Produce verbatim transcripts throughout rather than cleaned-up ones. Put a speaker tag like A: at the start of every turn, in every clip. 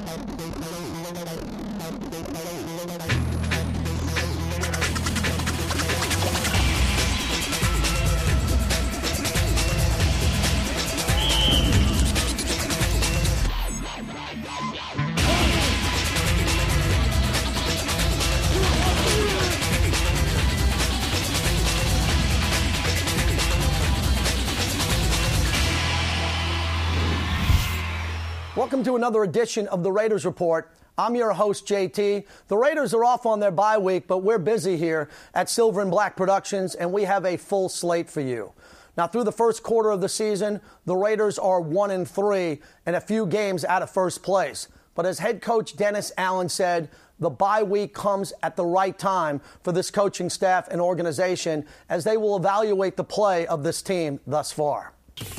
A: Welcome to another edition of the Raiders Report. I'm your host, J T. The Raiders are off on their bye week, but we're busy here at Silver and Black Productions, and we have a full slate for you. Now, through the first quarter of the season, the Raiders are one and three and a few games out of first place. But as head coach Dennis Allen said, the bye week comes at the right time for this coaching staff and organization as they will evaluate the play of this team thus far.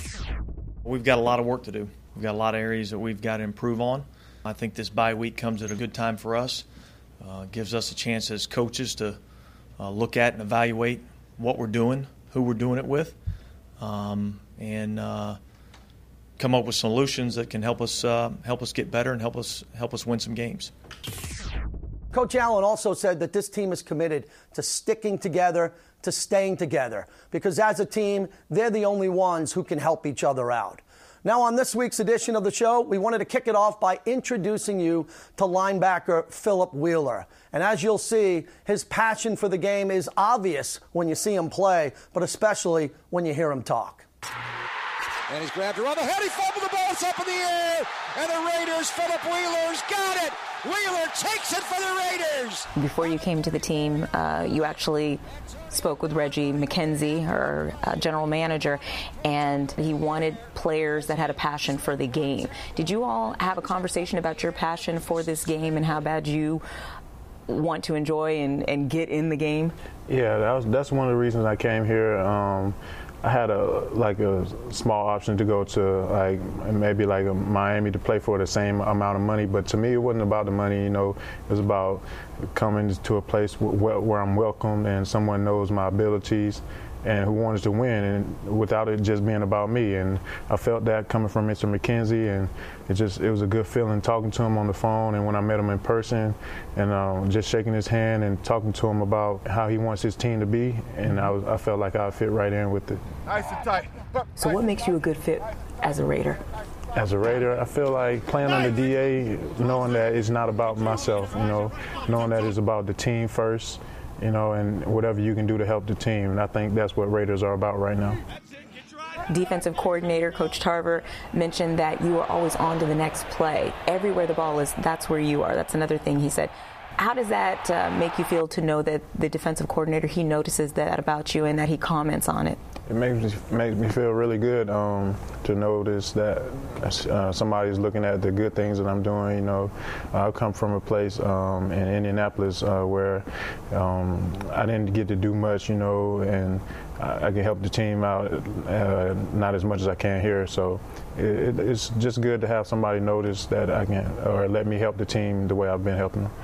B: We've got a lot of work to do. We've got a lot of areas that we've got to improve on. I think this bye week comes at a good time for us. Uh, gives us a chance as coaches to uh, look at and evaluate what we're doing, who we're doing it with, um, and uh, come up with solutions that can help us uh, help us get better and help us help us win some games.
A: Coach Allen also said that this team is committed to sticking together, to staying together, because as a team, they're the only ones who can help each other out. Now, on this week's edition of the show, we wanted to kick it off by introducing you to linebacker Philip Wheeler. And as you'll see, his passion for the game is obvious when you see him play, but especially when you hear him talk.
C: And he's grabbed around the head. He fumbled the ball. It's up in the air. And the Raiders, Philip Wheeler's got it. Wheeler takes it for the Raiders.
D: Before you came to the team, uh, you actually spoke with Reggie McKenzie, our uh, general manager, and he wanted players that had a passion for the game. Did you all have a conversation about your passion for this game and how bad you want to enjoy and, and get in the game?
E: Yeah, that was, that's one of the reasons I came here. Um, I had a like a small option to go to like maybe like a Miami to play for the same amount of money, but to me it wasn't about the money. You know, it was about coming to a place where, where I'm welcomed and someone knows my abilities and who wanted to win, and without it just being about me. And I felt that coming from Mister McKenzie, and it just it was a good feeling talking to him on the phone and when I met him in person, and um, just shaking his hand and talking to him about how he wants his team to be, and I, was, I felt like I fit right in with it.
C: Nice and tight.
D: So what makes you a good fit as a Raider?
E: As a Raider, I feel like playing under D A, knowing that it's not about myself, you know, knowing that it's about the team first, you know, and whatever you can do to help the team. And I think that's what Raiders are about right now.
D: Defensive coordinator Coach Tarver mentioned that you are always on to the next play. Everywhere the ball is, that's where you are. That's another thing he said. How does that uh, make you feel to know that the defensive coordinator, he notices that about you and that he comments on it?
E: It makes me, makes me feel really good um, to notice that uh, somebody's looking at the good things that I'm doing. You know, I come from a place um, in Indianapolis uh, where um, I didn't get to do much, you know, and I, I can help the team out, uh, not as much as I can here. So it, it's just good to have somebody notice that I can, or let me help the team the way I've been helping them.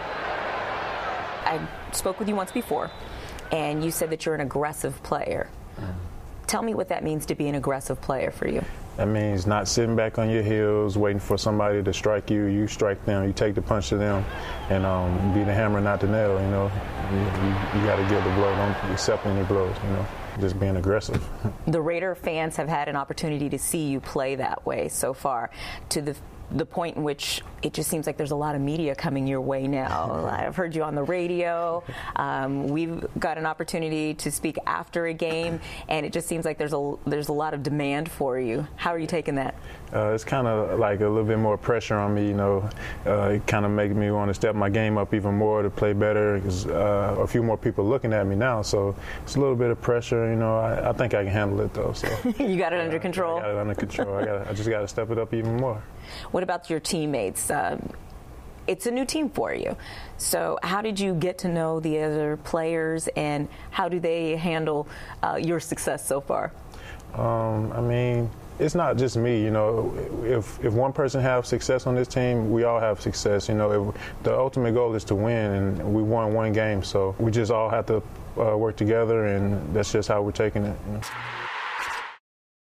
D: I spoke with you once before, and you said that you're an aggressive player. Mm. Tell me what that means to be an aggressive player for you.
E: That means not sitting back on your heels, waiting for somebody to strike you. You strike them, you take the punch to them, and um, be the hammer, not the nail, you know. You, you, you got to give the blow, don't accept any blows, you know. Just being aggressive.
D: The Raider fans have had an opportunity to see you play that way so far, to the the point in which it just seems like there's a lot of media coming your way now. I've heard you on the radio. Um, we've got an opportunity to speak after a game, and it just seems like there's a there's a lot of demand for you. How are you taking that?
E: Uh, it's kind of like a little bit more pressure on me, you know. Uh, it kind of makes me want to step my game up even more to play better, because uh, a few more people looking at me now, so it's a little bit of pressure, you know. I, I think I can handle it, though. So
D: you got it
E: uh,
D: under control?
E: I got it under control. I, got I just got to step it up even more.
D: What about your teammates? Um, it's a new team for you. So how did you get to know the other players, and how do they handle uh, your success so far?
E: Um, I mean, it's not just me, you know. If if one person has success on this team, we all have success. You know, if, the ultimate goal is to win, and we won one game, so we just all have to uh, work together, and that's just how we're taking it. You know?